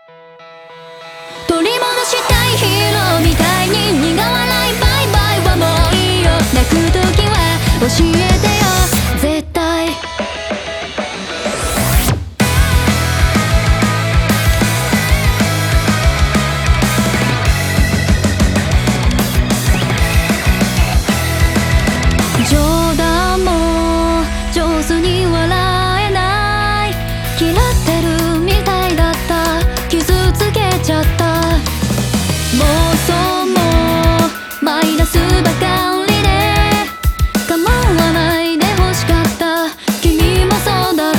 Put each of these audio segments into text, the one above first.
取り戻したいヒーローみたいに苦笑いバイバイはもういいよ。泣く時は教えてよ絶対。冗談も上手に笑えない。嫌ってるみたいだった。傷つけちゃった。妄想もマイナスばかりで構わないで欲しかった。君もそうだった。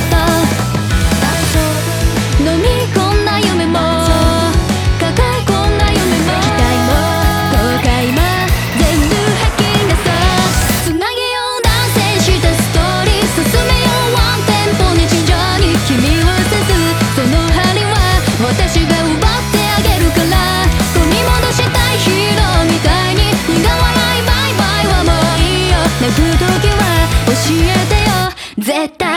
飲み込んだ夢も抱え込んだ夢も期待も後悔も全部吐き出そう。つなげよう断線したストーリー。進めようワンテンポ日常に君をせずその針は私が奪ってあげるから。取り戻したいヒーローみたいに苦笑いバイバイはもういいよ。泣く時は教えてよ絶対。